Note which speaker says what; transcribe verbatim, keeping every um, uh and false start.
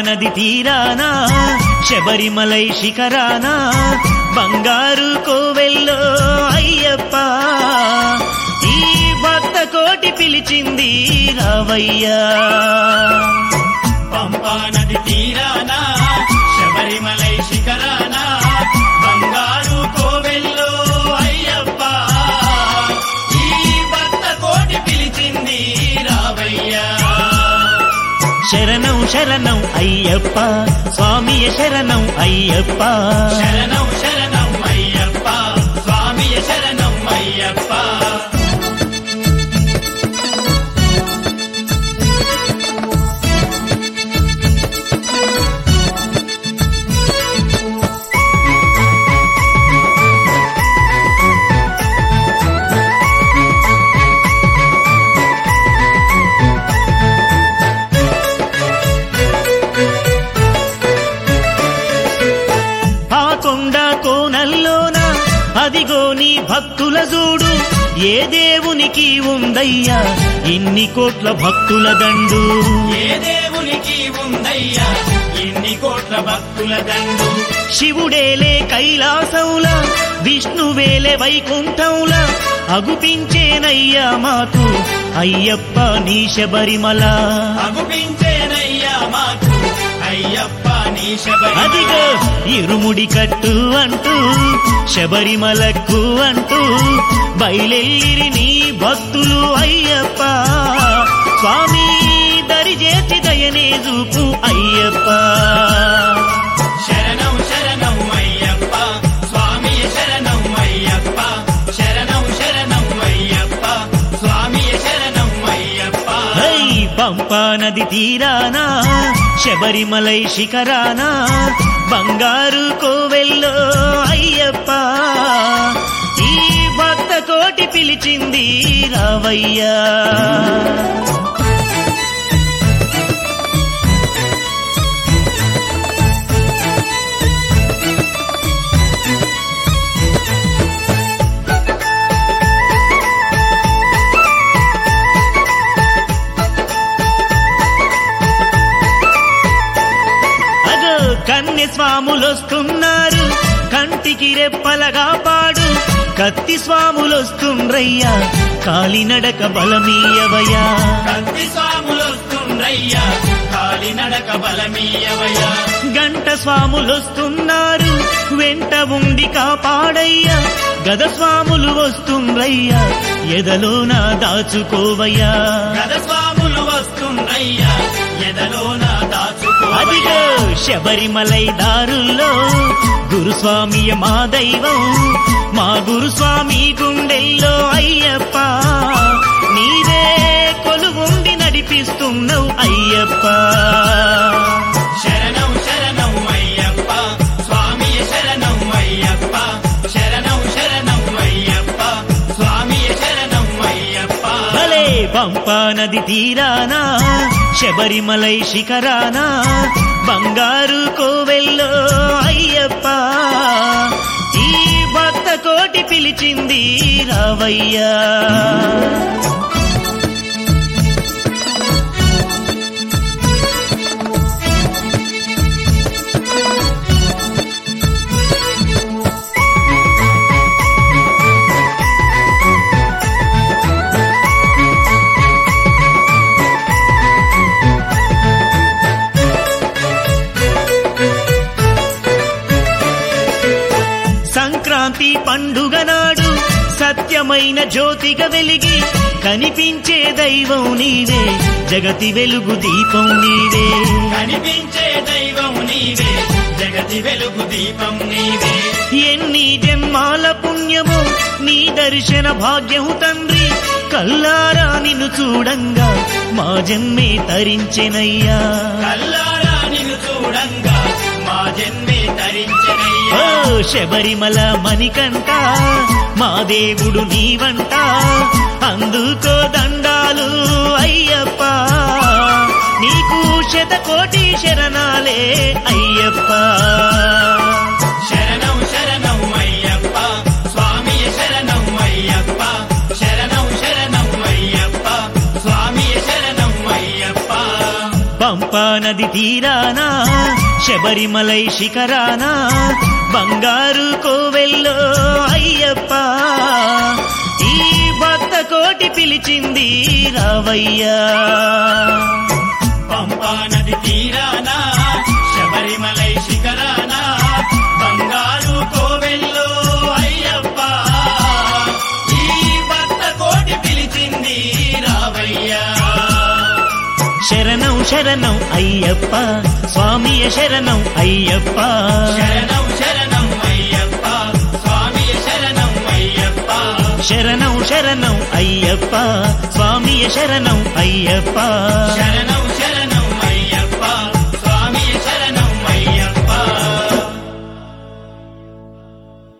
Speaker 1: నది తీరానా శబరిమలై శిఖరానా బంగారు కోవెల్లో అయ్యప్ప ఈ భక్త కోటి పిలిచింది రావయ్యా.
Speaker 2: పంపా నది తీరానా శబరిమలై శిఖరానా బంగారు కోవెల్లో అయ్యప్ప ఈ భక్త కోటి పిలిచింది రావయ్యా.
Speaker 1: శరణం శరణం అయ్యప్ప స్వామియ శరణం అయ్యప్ప
Speaker 2: శరణం శరణం అయ్యప్ప స్వామియ శరణం అయ్యప్ప.
Speaker 1: కొండ కోనల్లోన అదిగో నీ భక్తుల చూడు ఏ దేవునికి ఉందయ్యా ఇన్ని కోట్ల భక్తుల దండు.
Speaker 2: ఏ దేవునికి ఉందయ్యా ఇన్ని కోట్ల భక్తుల దండు.
Speaker 1: శివుడేలే కైలాసంలా విష్ణువేలే వైకుంఠంలా అగుపించేనయ్యా మాకు అయ్యప్ప నీ శబరిమల.
Speaker 2: అగుపించేనయ్యా మాకు అయ్యప్ప నీ శబరిమల.
Speaker 1: అదిగో ఇరుముడి కట్టు అంటూ శబరిమలకు అంటూ బయలెల్లిరి నీ భక్తులు అయ్యప్ప స్వామి దరిజేసి దయనే చూపు అయ్యప్ప.
Speaker 2: శరణం శరణం అయ్యప్ప స్వామియ శరణం అయ్యప్ప శరణం శరణం అయ్యప్ప స్వామియ శరణం అయ్యప్ప.
Speaker 1: హై పంపా నది తీరానా శబరిమలై శిఖరానా బంగారు కోవెల్లో అయ్యప్ప ఈ భక్త కోటి పిలిచింది రావయ్యా. కన్నె స్వాములొస్తున్నారు కంటికి రెప్పలగా పాడు కత్తి స్వాములొస్తుండ్రయ్యా కాలినడక బలమీయవయ్యా.
Speaker 2: కత్తి స్వాములొస్తుండ్రయ్యా కాలినడక బలమీయవయ్యా.
Speaker 1: గంట స్వాములొస్తున్నారు వెంట ఉండి కాపాడయ్యా గద స్వాములు వస్తుండ్రయ్యా ఎదలో నా దాచుకోవయ్యా.
Speaker 2: గద స్వాములు వస్తుండ్రయ్యా ఎదలో నా దాచుకో.
Speaker 1: అదిగో శబరిమలై దారుల్లో గురుస్వామియ మా దైవం మా గురుస్వామి గుండెల్లో అయ్యప్ప నీవే కొలువుండి నడిపిస్తున్నావు అయ్యప్ప.
Speaker 2: శరణం శరణం అయ్యప్ప స్వామియ శరణం అయ్యప్ప శరణం శరణం అయ్యప్ప స్వామియ శరణం అయ్యప్ప.
Speaker 1: భలే పంపా నది తీరానా శబరిమలై శిఖరానా బంగారు కోవెల్లో అయ్యప్ప ఈ భక్త కోటి పిలిచింది రావయ్యా. సంక్రాంతి పండుగ నాడు సత్యమైన జ్యోతిగా వెలిగి కనిపించే దైవం నీవే జగతి వెలుగు దీపం నీవే.
Speaker 2: కనిపించే దైవం నీవే జగతి వెలుగు దీపం నీవే.
Speaker 1: ఎన్ని జన్మాల పుణ్యము నీ దర్శన భాగ్యం తండ్రి కల్లారా నిన్ను చూడంగా మా జన్మే తరించెనయ్యా.
Speaker 2: కల్లారా నిన్ను చూడంగా మా జన్మే తరించెనయ్యా.
Speaker 1: ఓ శబరిమల మణికంట మా దేవుడు నీవంట అందుకో దండాలు అయ్యప్ప నీకు శతకోటి శరణాలే అయ్యప్ప.
Speaker 2: శరణం శరణం అయ్యప్ప స్వామియ శరణం అయ్యప్ప శరణం శరణం అయ్యప్ప స్వామియ శరణం అయ్యప్ప.
Speaker 1: పంపా నది తీరానా శబరిమలై శిఖరానా బంగారు కోవెల్లో అయ్యప్ప ఈ భక్త కోటి పిలిచింది రావయ్యా.
Speaker 2: పంపా నది తీరానా శబరిమలై శిఖరానా బంగారు కోవెల్లో అయ్యప్ప ఈ భక్త కోటి పిలిచింది రావయ్యా.
Speaker 1: శరణం శరణం అయ్యప్ప స్వామియ శరణం అయ్యప్ప.
Speaker 2: శరణం శరణం అయ్యప్ప స్వామియ శరణం అయ్యప్ప.
Speaker 1: శరణం శరణం అయ్యప్ప స్వామియ శరణం అయ్యప్ప.
Speaker 2: శరణం